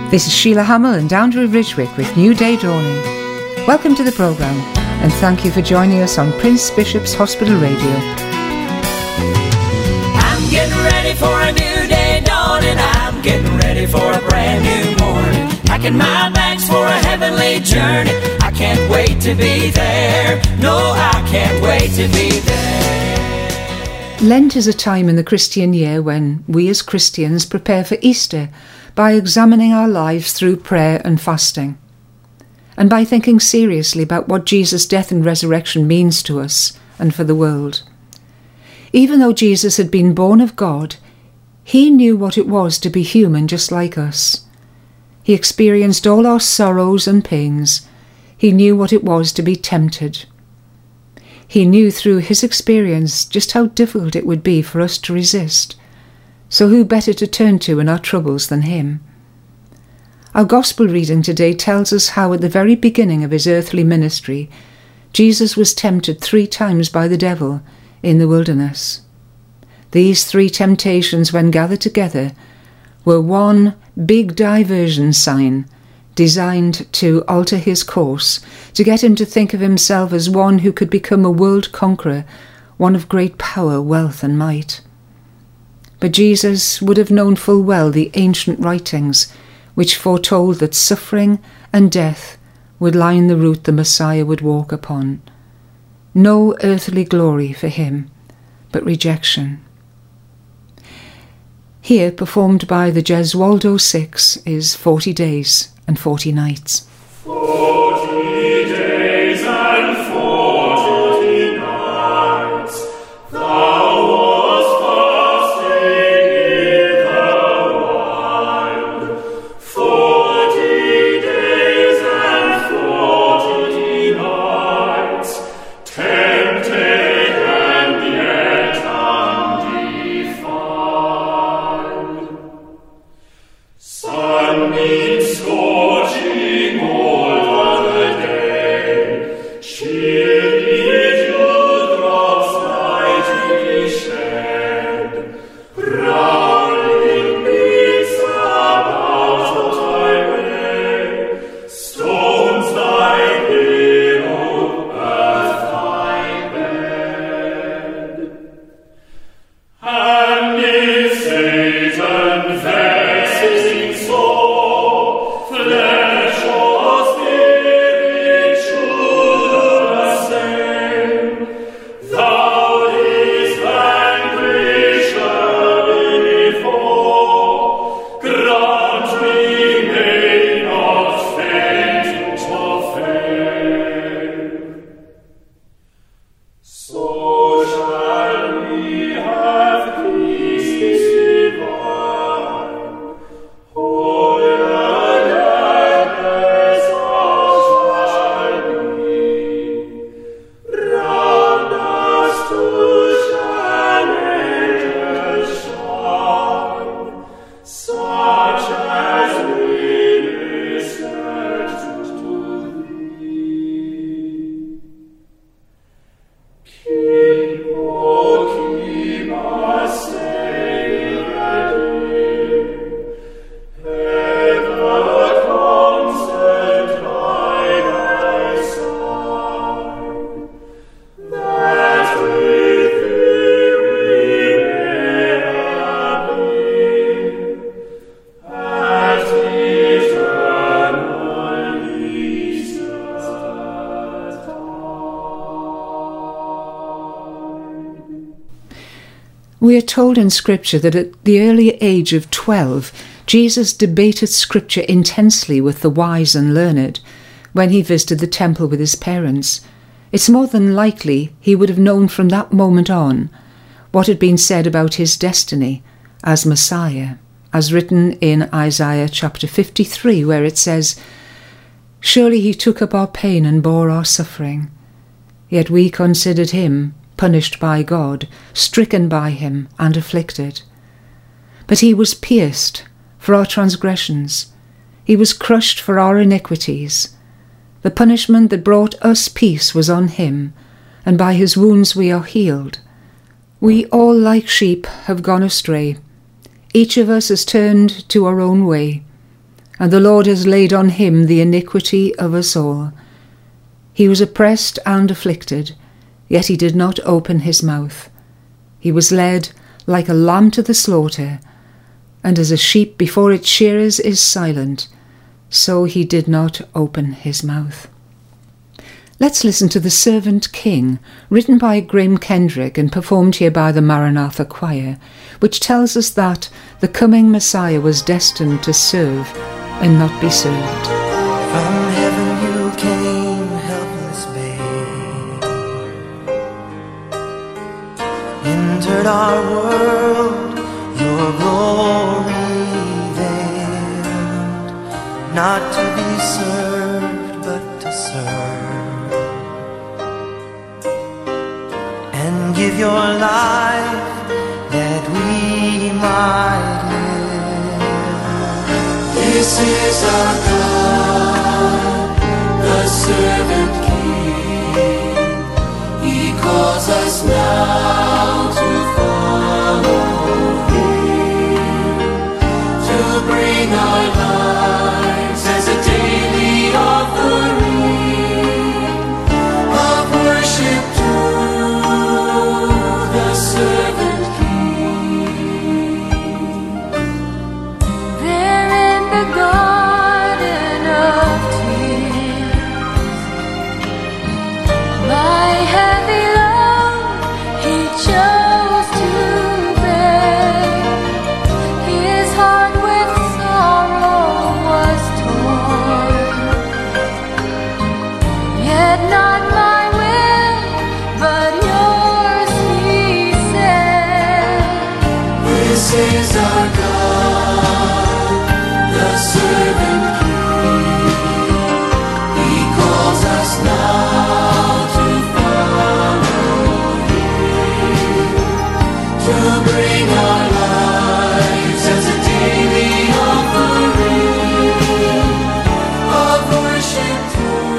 This is Sheila Hamill and Andrew Ridgwick with New Day Dawning. Welcome to the programme and thank you for joining us on Prince Bishop's Hospital Radio. I'm getting ready for a new day dawning. I'm getting ready for a brand new morning. Packing my bags for a heavenly journey. I can't wait to be there. No, I can't wait to be there. Lent is a time in the Christian year when we as Christians prepare for Easter by examining our lives through prayer and fasting, and by thinking seriously about what Jesus' death and resurrection means to us and for the world. Even though Jesus had been born of God, he knew what it was to be human just like us. He experienced all our sorrows and pains. He knew what it was to be tempted. He knew through his experience just how difficult it would be for us to resist. So who better to turn to in our troubles than him? Our gospel reading today tells us how at the very beginning of his earthly ministry, Jesus was tempted 3 times by the devil in the wilderness. These 3 temptations, when gathered together, were one big diversion sign designed to alter his course, to get him to think of himself as one who could become a world conqueror, one of great power, wealth and might. But Jesus would have known full well the ancient writings which foretold that suffering and death would line the route the Messiah would walk upon. No earthly glory for him, but rejection. Here, performed by the Gesualdo Six, is 40 Days and 40 Nights. 40 days and 40 nights, thou wast fasting in the wild. 40 days and 40 nights, tempted and yet undefiled. Sunbeams scorching all the day, chilly dewdrops nightly shed, prowling beats about thy way, stones thy pillow, earth thy bed. And if Satan vexing sore, flesh or spirit should assail, thou his vanquisher before, grant we may not faint or fail. So shall we have peace divine, all the gladness shall be, round us too shall angels shine, such as ministered to thee. Keep, oh, keep us safe and near, ever constant by thy side, that with thee we may appear at eternal Easter's time. We are told in Scripture that at the early age of 12, Jesus debated Scripture intensely with the wise and learned when he visited the temple with his parents. It's more than likely he would have known from that moment on what had been said about his destiny as Messiah, as written in Isaiah chapter 53, where it says, "Surely he took up our pain and bore our suffering. Yet we considered him punished by God, stricken by him and afflicted. But he was pierced for our transgressions. He was crushed for our iniquities. The punishment that brought us peace was on him, and by his wounds we are healed. We all like sheep have gone astray. Each of us has turned to our own way, and the Lord has laid on him the iniquity of us all. He was oppressed and afflicted, yet he did not open his mouth. He was led like a lamb to the slaughter, and as a sheep before its shearers is silent, so he did not open his mouth. Let's listen to The Servant King, written by Graham Kendrick and performed here by the Maranatha Choir, which tells us that the coming Messiah was destined to serve and not be served. From heaven you came, helpless babe, entered our world, your glory veiled, not to be served but to serve, and give your life that we might live. This is our God, the servant King. He calls us now to follow Him, to bring our lives as a daily offering of worship to the servant King. There in the garden of tears, my heavy load he chose to bear. His heart with sorrow was torn, yet not my will, but yours, he said. This is our God, the servant King. He calls us now to follow Him, to bring our lives as a daily offering of worship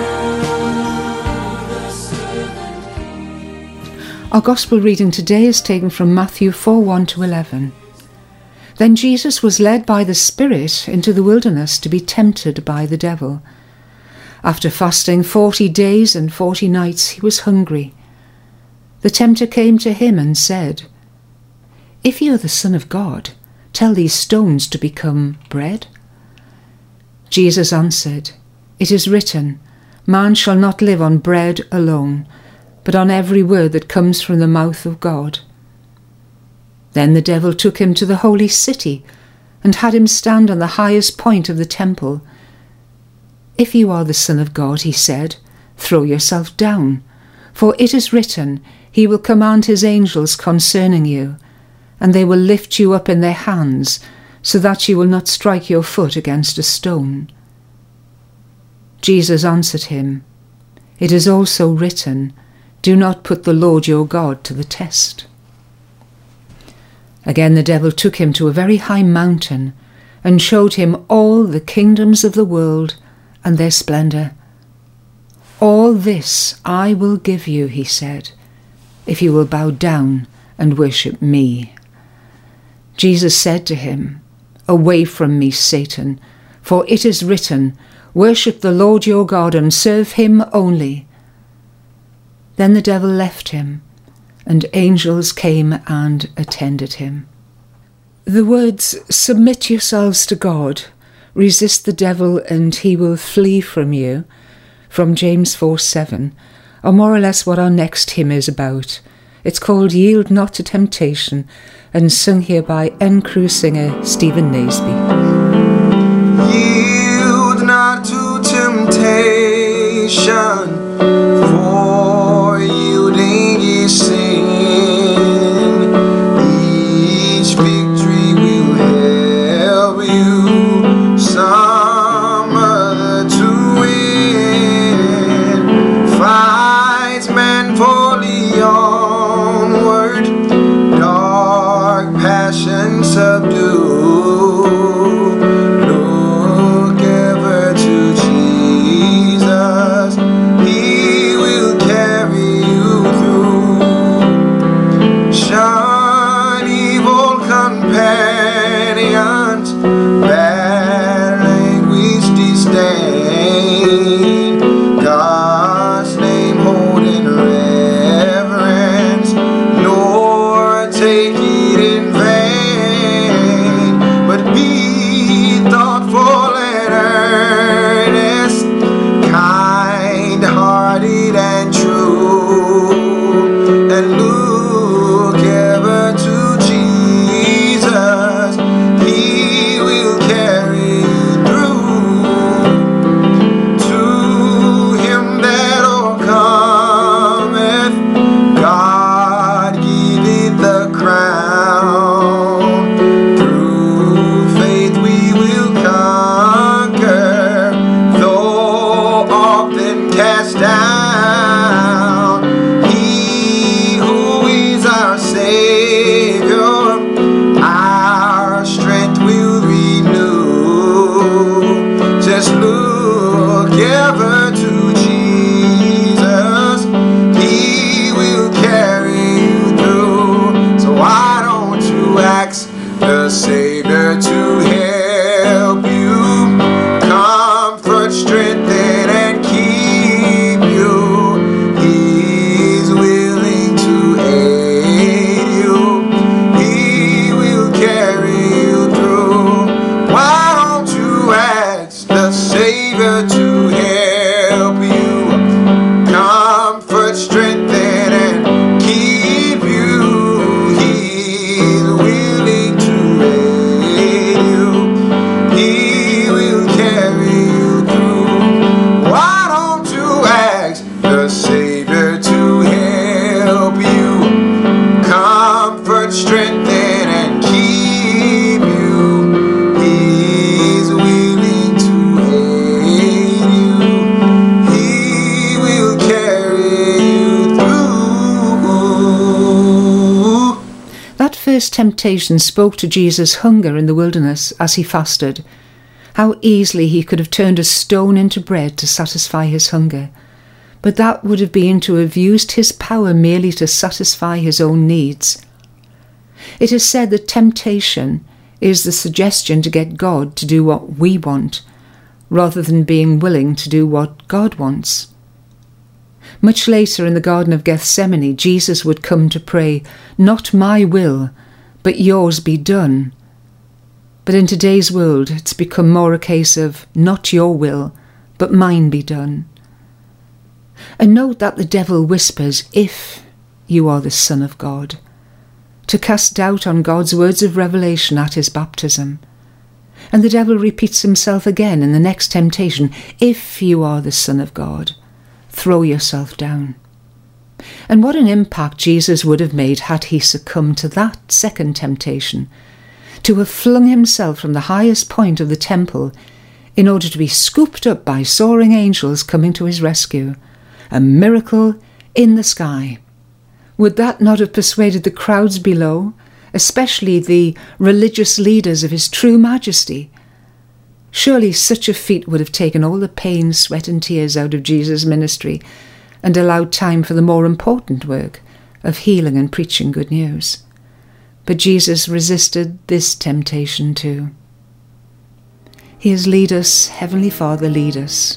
to the servant King. Our Gospel reading today is taken from Matthew 4:1-11. Then Jesus was led by the Spirit into the wilderness to be tempted by the devil. After fasting 40 days and 40 nights, he was hungry. The tempter came to him and said, "If you are the Son of God, tell these stones to become bread." Jesus answered, "It is written, man shall not live on bread alone, but on every word that comes from the mouth of God." Then the devil took him to the holy city and had him stand on the highest point of the temple. "If you are the Son of God," he said, "throw yourself down, for it is written, He will command His angels concerning you, and they will lift you up in their hands, so that you will not strike your foot against a stone." Jesus answered him, "It is also written, do not put the Lord your God to the test." Again the devil took him to a very high mountain and showed him all the kingdoms of the world and their splendour. "All this I will give you," he said, "if you will bow down and worship me." Jesus said to him, "Away from me, Satan, for it is written, worship the Lord your God and serve him only." Then the devil left him, and angels came and attended him. The words, "Submit yourselves to God, resist the devil and he will flee from you," from James 4:7, are more or less what our next hymn is about. It's called "Yield Not to Temptation" and sung here by N. Crew singer Stephen Naseby. Yield not to temptation, for yielding is sin. Each victory will help you some other to win. Fight manfully onward, dark passion subdue. Look ever to Jesus, thoughtful and earnest, kind-hearted and true, and look ever to Jesus. He will carry you through. To him that overcometh, God giveth the crown. Through faith we will conquer, though often cast down. He who is our Savior, our strength will renew. Just look ever to Jesus. He will carry you through. So why don't you ask the Savior to help you, comfort, strengthen, and keep you. He's willing to aid you. He will carry you through. Why don't you ask the Savior to help you, comfort, strengthen, and keep you. He's willing to aid you. He will carry you through. Why don't you ask the Savior to help you, comfort, strengthen, and keep you. He's willing to aid you. He will carry you through. That first temptation spoke to Jesus' hunger in the wilderness as he fasted. How easily he could have turned a stone into bread to satisfy his hunger. But that would have been to have used his power merely to satisfy his own needs. It is said that temptation is the suggestion to get God to do what we want, rather than being willing to do what God wants. Much later in the Garden of Gethsemane, Jesus would come to pray, "Not my will, but yours be done." But in today's world, it's become more a case of, "Not your will, but mine be done." And note that the devil whispers, "If you are the Son of God," to cast doubt on God's words of revelation at his baptism. And the devil repeats himself again in the next temptation, "If you are the Son of God, throw yourself down." And what an impact Jesus would have made had he succumbed to that second temptation, to have flung himself from the highest point of the temple in order to be scooped up by soaring angels coming to his rescue. A miracle in the sky. Would that not have persuaded the crowds below, especially the religious leaders of his true majesty? Surely such a feat would have taken all the pain, sweat and tears out of Jesus' ministry and allowed time for the more important work of healing and preaching good news. But Jesus resisted this temptation too. Here's "Lead us, Heavenly Father, lead us."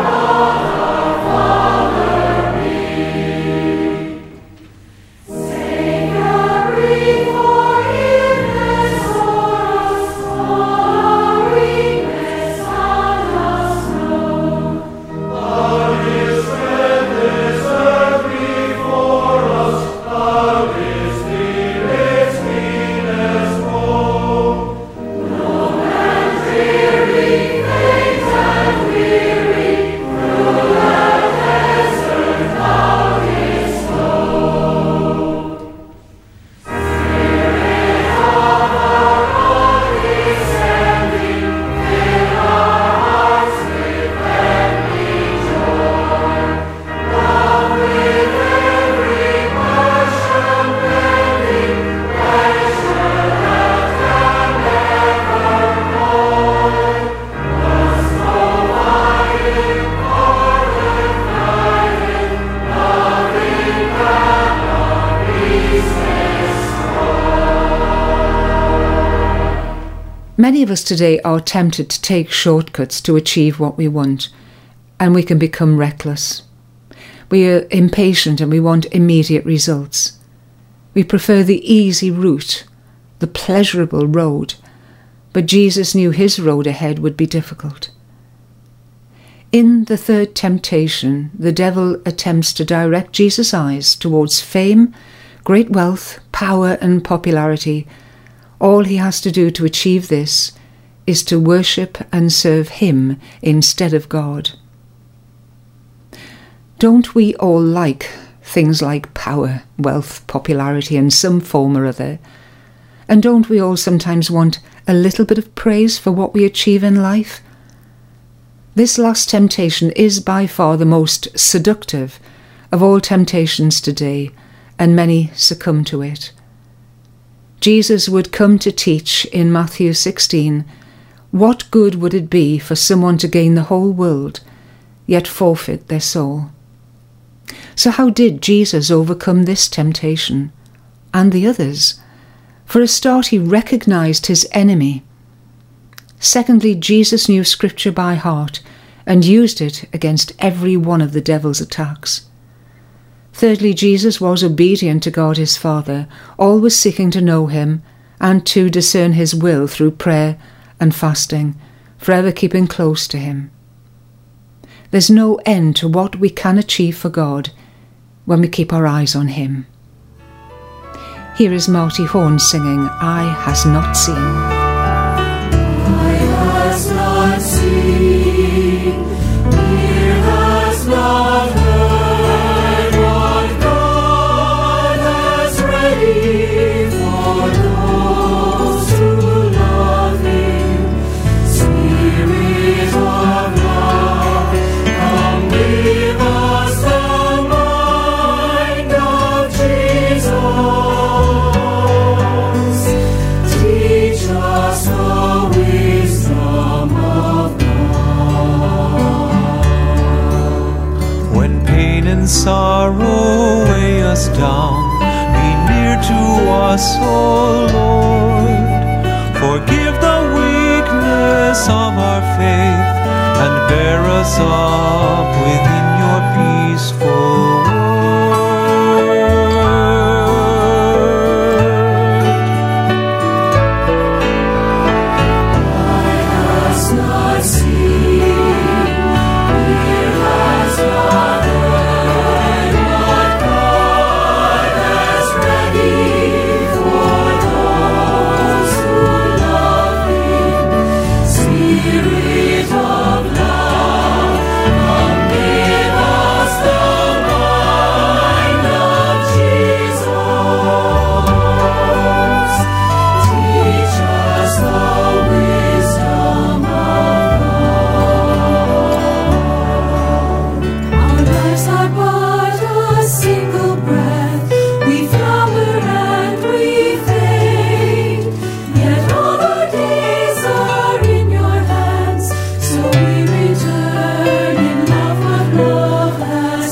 Say Many of us today are tempted to take shortcuts to achieve what we want, and we can become reckless. We are impatient and we want immediate results. We prefer the easy route, the pleasurable road, but Jesus knew his road ahead would be difficult. In the third temptation, the devil attempts to direct Jesus' eyes towards fame, great wealth, power and popularity. All he has to do to achieve this is to worship and serve him instead of God. Don't we all like things like power, wealth, popularity in some form or other? And don't we all sometimes want a little bit of praise for what we achieve in life? This last temptation is by far the most seductive of all temptations today, and many succumb to it. Jesus would come to teach in Matthew 16, what good would it be for someone to gain the whole world, yet forfeit their soul? So how did Jesus overcome this temptation and the others? For a start, he recognized his enemy. Secondly, Jesus knew Scripture by heart and used it against every one of the devil's attacks. Thirdly, Jesus was obedient to God his Father, always seeking to know him and to discern his will through prayer and fasting, forever keeping close to him. There's no end to what we can achieve for God when we keep our eyes on him. Here is Marty Horn singing, Eye Has Not Seen. Eye has not seen, ear has not heard what God has ready for those who love him. Spirit of love, come give us the mind of Jesus. Teach us the wisdom of God. When pain and sorrow weigh us down, be near to us, O Lord. Forgive the weakness of our faith and bear us up within your peaceful word. Eye has not seen, ear has not heard what God has ready for those who love him. Spirit of love, come give us the mind of Jesus. Teach us the wisdom of God. Our lives are but a single breath. We flower and we fade. Yet all our days are in your hands. So we return in love what love has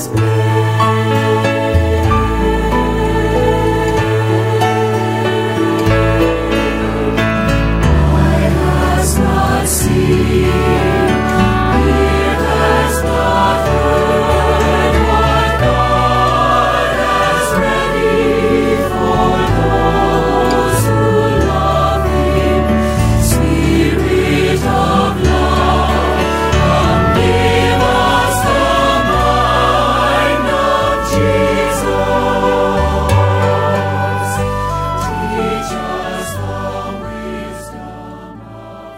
made. Eye has not seen, ear has not heard what God has ready for those who love him. Spirit of love, come give us the mind of Jesus. Teach us the wisdom of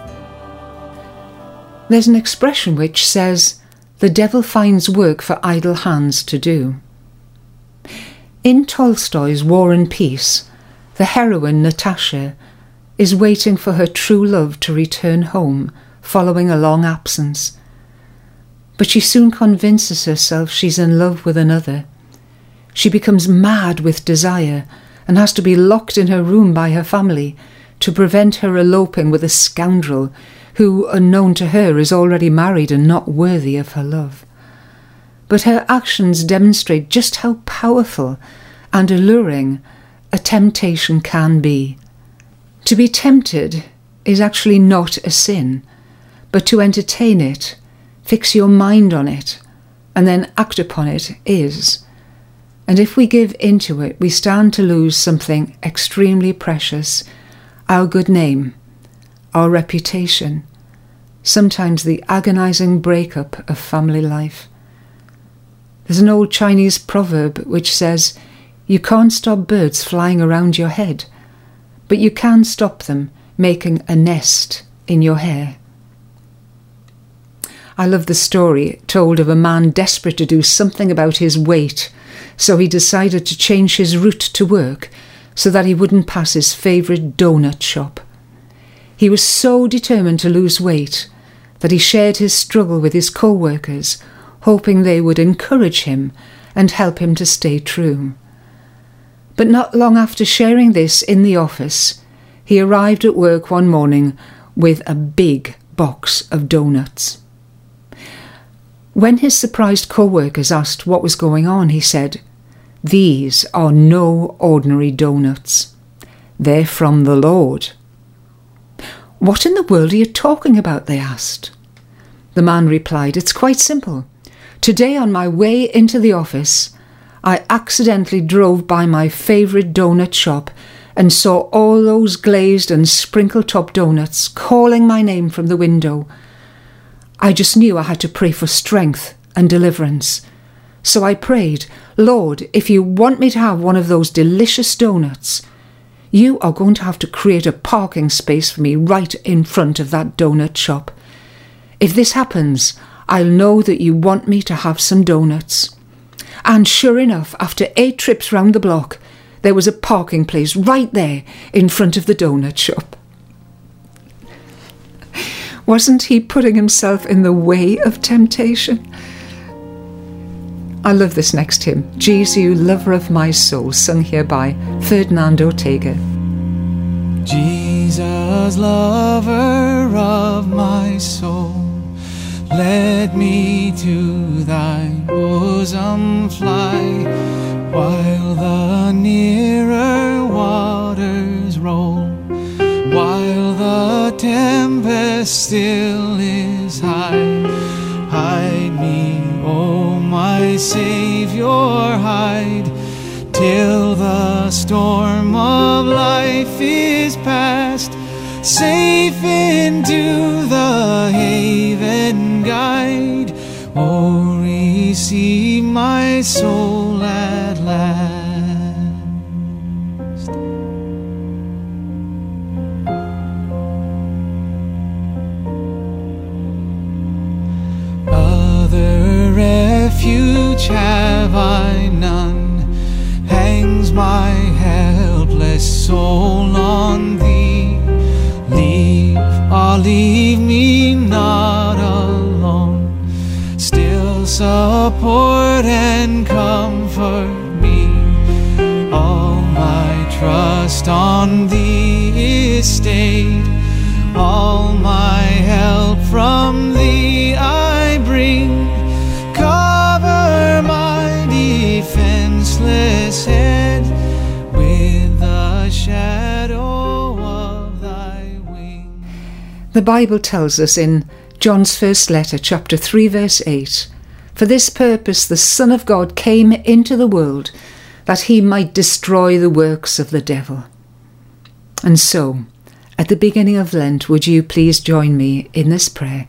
There's an expression which says, the devil finds work for idle hands to do. In Tolstoy's War and Peace, the heroine Natasha is waiting for her true love to return home following a long absence. But she soon convinces herself she's in love with another. She becomes mad with desire and has to be locked in her room by her family to prevent her eloping with a scoundrel who, unknown to her, is already married and not worthy of her love. But her actions demonstrate just how powerful and alluring a temptation can be. To be tempted is actually not a sin, but to entertain it, fix your mind on it, and then act upon it is. And if we give into it, we stand to lose something extremely precious, our good name, our reputation, sometimes the agonizing breakup of family life. There's an old Chinese proverb which says, "You can't stop birds flying around your head, but you can stop them making a nest in your hair." I love the story told of a man desperate to do something about his weight, so he decided to change his route to work so that he wouldn't pass his favourite donut shop. He was so determined to lose weight that he shared his struggle with his co-workers, hoping they would encourage him and help him to stay true. But not long after sharing this in the office, he arrived at work one morning with a big box of donuts. When his surprised co-workers asked what was going on, he said, "These are no ordinary donuts. They're from the Lord." "What in the world are you talking about?" they asked. The man replied, "It's quite simple. Today on my way into the office, I accidentally drove by my favourite donut shop and saw all those glazed and sprinkle-top donuts calling my name from the window. I just knew I had to pray for strength and deliverance. So I prayed, 'Lord, if you want me to have one of those delicious donuts, you are going to have to create a parking space for me right in front of that donut shop. If this happens, I'll know that you want me to have some donuts.' And sure enough, after 8 trips round the block, there was a parking place right there in front of the donut shop." Wasn't he putting himself in the way of temptation? I love this next hymn, "Jesus, You Lover of My Soul," sung here by Ferdinand Ortega. Jesus, lover of my soul, let me to thy bosom fly, while the nearer waters roll, while the tempest still is high. Hide me, O my Saviour, hide, till the storm of life is past. Safe into the haven guide, oh, receive my soul at last. Other refuge have I none, hangs my helpless soul on thee. Leave me not alone, still support and comfort me. All my trust on thee is stayed, all my help from thee I bring. Cover my defenseless head with the shadow of thy wing. The Bible tells us in John's first letter, chapter 3, verse 8, "For this purpose the Son of God came into the world, that he might destroy the works of the devil." And so, at the beginning of Lent, would you please join me in this prayer?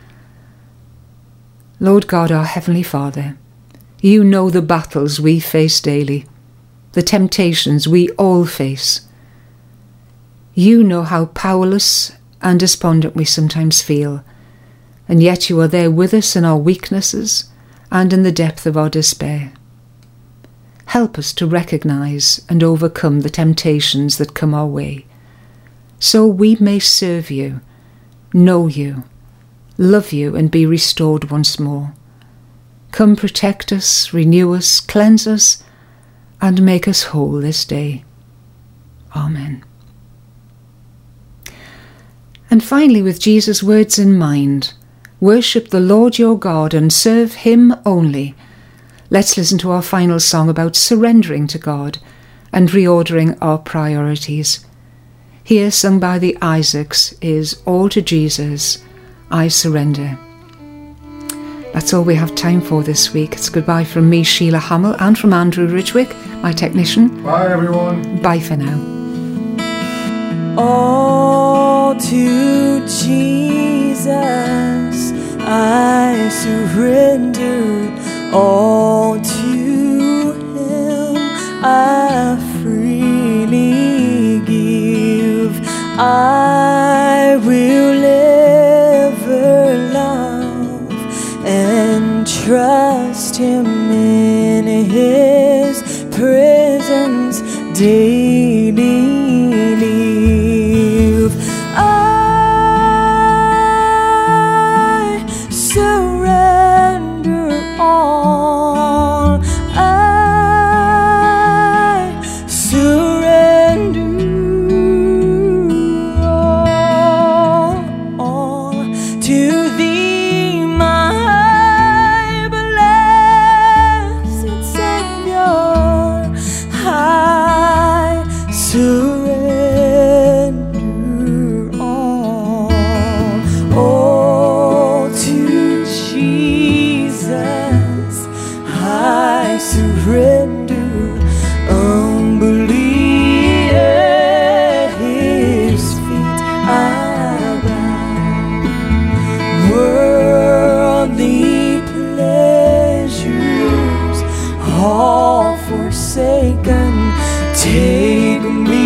Lord God, our Heavenly Father, you know the battles we face daily, the temptations we all face. You know how powerless and despondent we sometimes feel, and yet you are there with us in our weaknesses and in the depth of our despair. Help us to recognise and overcome the temptations that come our way, so we may serve you, know you, love you, and be restored once more. Come protect us, renew us, cleanse us, and make us whole this day. Amen. And finally, with Jesus' words in mind, worship the Lord your God and serve him only. Let's listen to our final song about surrendering to God and reordering our priorities. here sung by the Isaacs, is All to Jesus, I Surrender. That's all we have time for this week. It's goodbye from me, Sheila Hamill, and from Andrew Ridgwick, my technician. Bye, everyone. Bye for now. All to Jesus I surrender, all to Him I freely give. I will ever love and trust Him in His presence daily live. I surrender all. I surrender all to Thee, my blessed Savior. I surrender all to Jesus. I surrender humbly at His feet. I bow. Worldly pleasures all forsaken, take me